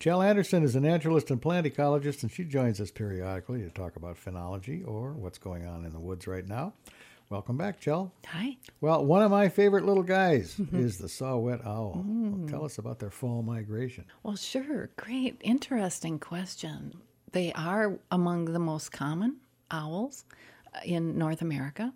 Chell Anderson is a naturalist and plant ecologist, and she joins us periodically to talk about phenology or what's going on in the woods right now. Welcome back, Chell. Hi. Well, one of my favorite little guys is the saw-whet owl. Well, tell us about their fall migration. Well, sure. Great. Interesting question. They are among the most common owls in North America.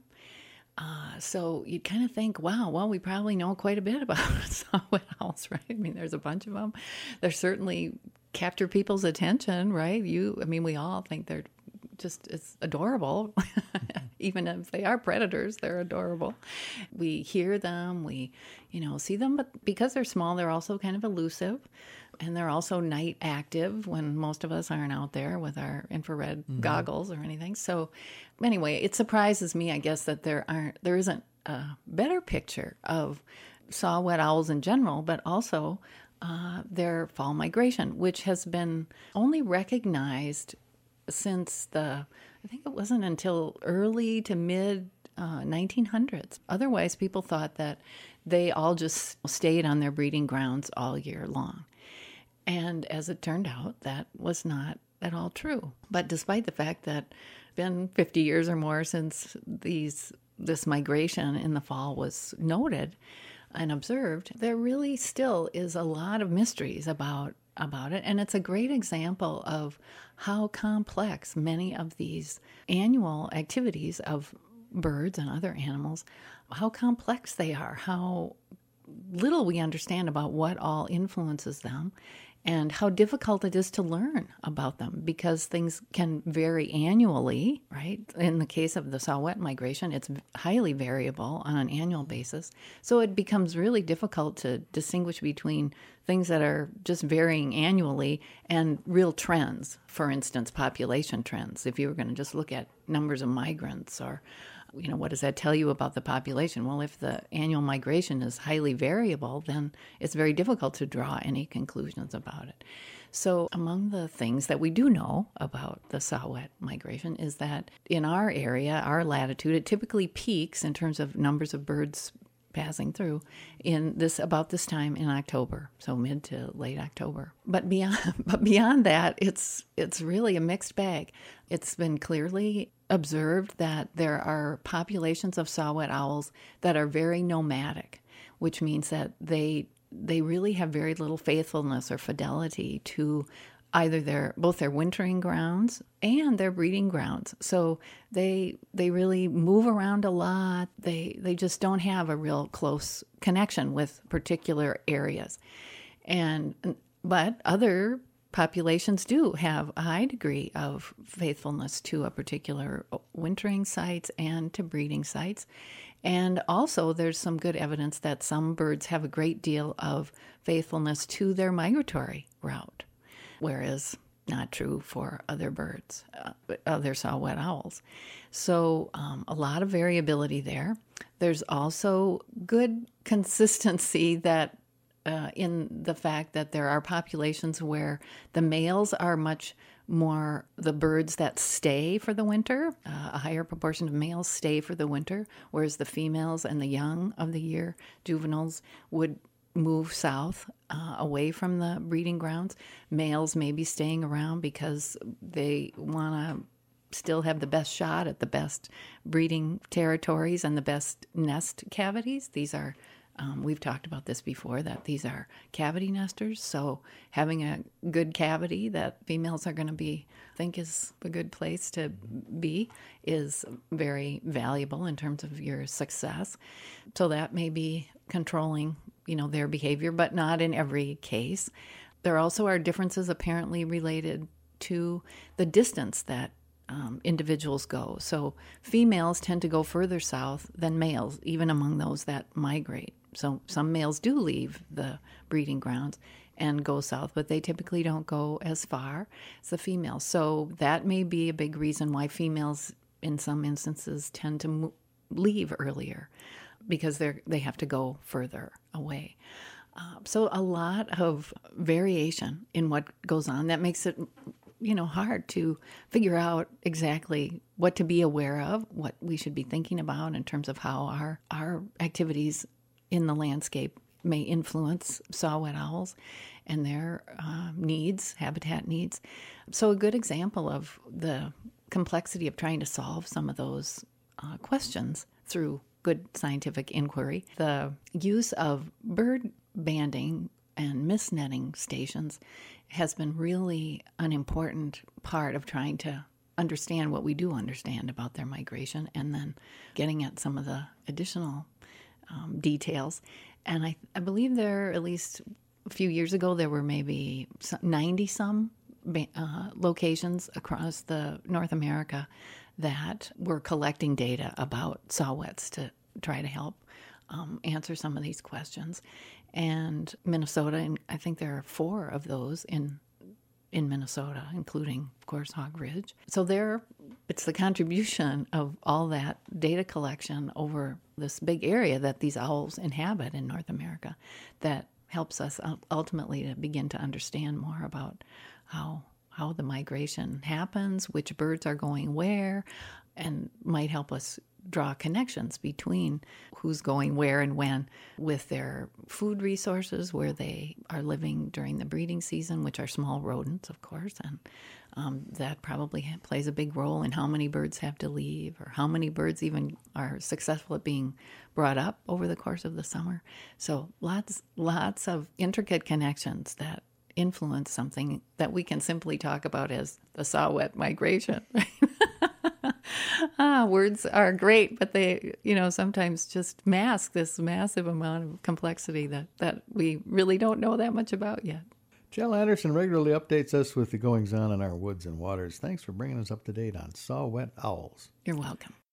So you'd kind of think, wow, well, we probably know quite a bit about saw-whet owls, right? I mean, there's a bunch of them. They certainly capture people's attention, right? We all think they're just, it's adorable. Even if they are predators, they're adorable. We hear them, we, see them, but because they're small, they're also kind of elusive. And they're also night active when most of us aren't out there with our infrared goggles or anything. So anyway, it surprises me, I guess, that there isn't a better picture of saw-whet owls in general, but also their fall migration, which has been only recognized since I think it wasn't until early to mid 1900s. Otherwise, people thought that they all just stayed on their breeding grounds all year long. And as it turned out, that was not at all true. But despite the fact that it's been 50 years or more since this migration in the fall was noted and observed, there really still is a lot of mysteries about it. And it's a great example of how complex many of these annual activities of birds and other animals, how complex they are, how little we understand about what all influences them, and how difficult it is to learn about them because things can vary annually, right? In the case of the saw-whet migration, it's highly variable on an annual basis. So it becomes really difficult to distinguish between things that are just varying annually and real trends. For instance, population trends. If you were going to just look at numbers of migrants or what does that tell you about the population? Well, if the annual migration is highly variable, then it's very difficult to draw any conclusions about it. So among the things that we do know about the saw-whet migration is that in our area, our latitude, it typically peaks in terms of numbers of birds passing through about this time in October, so mid to late October. But beyond that, it's really a mixed bag. It's been clearly observed that there are populations of saw-whet owls that are very nomadic, which means that they really have very little faithfulness or fidelity to either both their wintering grounds and their breeding grounds. So they really move around a lot. They just don't have a real close connection with particular areas. But other populations do have a high degree of faithfulness to a particular wintering sites and to breeding sites. And also there's some good evidence that some birds have a great deal of faithfulness to their migratory route, whereas not true for other birds, other saw-whet owls. So a lot of variability there. There's also good consistency that in the fact that there are populations where the males are much more the birds that stay for the winter. A higher proportion of males stay for the winter, whereas the females and the young of the year, juveniles, would move south away from the breeding grounds. Males may be staying around because they want to still have the best shot at the best breeding territories and the best nest cavities. These are we've talked about this before, that these are cavity nesters. So having a good cavity that females are going to think is a good place to be is very valuable in terms of your success. So that may be controlling, their behavior, but not in every case. There also are differences apparently related to the distance that individuals go. So females tend to go further south than males, even among those that migrate. So some males do leave the breeding grounds and go south, but they typically don't go as far as the females. So that may be a big reason why females, in some instances, tend to leave earlier, because they have to go further away. So a lot of variation in what goes on. That makes it hard to figure out exactly what to be aware of, what we should be thinking about in terms of how our activities in the landscape may influence saw-whet owls. and their needs, habitat needs. So a good example of the complexity of trying to solve some of those questions through good scientific inquiry, the use of bird banding and mist netting stations has been really an important part of trying to understand what we do understand about their migration, and then getting at some of the additional details. And I believe there, at least a few years ago, there were maybe 90-some locations across the North America that were collecting data about saw-whets to try to help answer some of these questions. And Minnesota, and I think there are 4 of those in Minnesota, including, of course, Hog Ridge. So it's the contribution of all that data collection over this big area that these owls inhabit in North America that helps us ultimately to begin to understand more about how the migration happens, which birds are going where, and might help us draw connections between who's going where and when with their food resources, where they are living during the breeding season, which are small rodents, of course, and that probably plays a big role in how many birds have to leave or how many birds even are successful at being brought up over the course of the summer. So lots of intricate connections that influence something that we can simply talk about as the saw-whet migration. Words are great, but they, sometimes just mask this massive amount of complexity that we really don't know that much about yet. Jill Anderson regularly updates us with the goings-on in our woods and waters. Thanks for bringing us up to date on saw-whet owls. You're welcome.